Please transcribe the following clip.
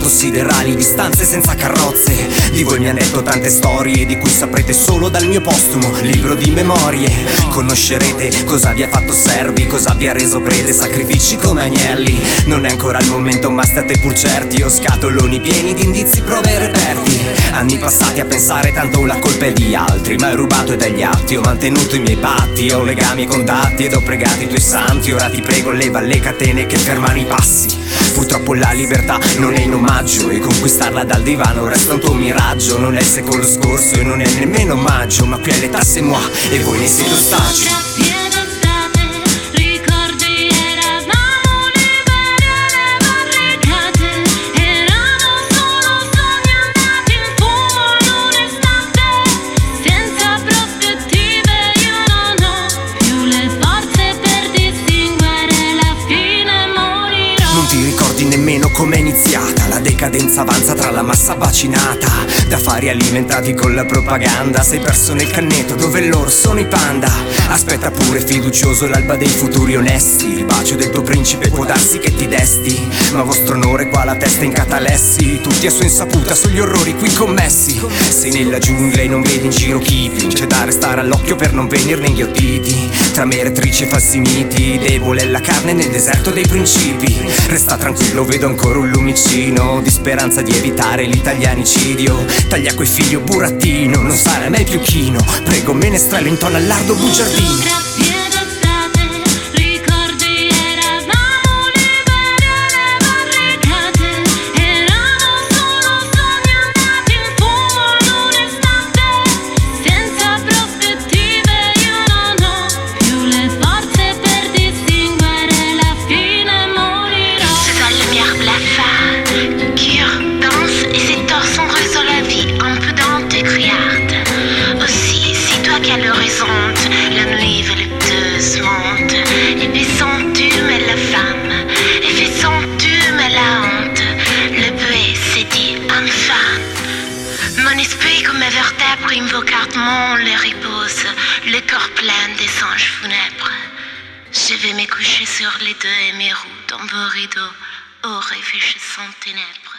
siderali, distanze senza carrozze. Di voi mi hanno detto tante storie di cui saprete solo dal mio postumo libro di memorie. Conoscerete cosa vi ha fatto servi, cosa vi ha reso prede, sacrifici come agnelli. Non è ancora il momento ma state pur certi, ho scatoloni pieni di indizi, prove e reperti. Anni passati a pensare tanto la colpa è di altri, ma ho rubato e dagli atti ho mantenuto i miei patti. Ho legami e contatti ed ho pregato i tuoi santi. Ora ti prego leva le catene che fermano i passi. Purtroppo la libertà non è in omaggio e conquistarla dal divano resta un tuo miraggio. Non è il secolo scorso e non è nemmeno maggio, ma qui è l'età c'est moi e voi ne siete ostaggi. Nemmeno com'è iniziata la decadenza, avanza tra la massa bacinata d'affari alimentati con la propaganda. Sei perso nel cannetto dove loro sono i panda. Aspetta pure fiducioso l'alba dei futuri onesti. Il bacio del tuo principe può darsi che ti desti, ma vostro onore qua la testa in catalessi. Tutti a sua insaputa sugli orrori qui commessi. Sei nella giungla e non vedi in giro chi vince, da restare all'occhio per non venirne inghiottiti. Tra meretrici e falsi miti, debole è la carne nel deserto dei principi. Resta tranquillo, vedo ancora un lumicino di speranza di evitare l'italianicidio. Taglia quei figli o burattino, non sarai mai più chino. Prego menestrello intorno al lardo bugiardino. Mon esprit comme mes vertèbres invoque ardemment le repose, le corps plein des anges funèbres. Je vais me coucher sur les deux et mes roues dans vos rideaux, ô réfugiés sans ténèbres.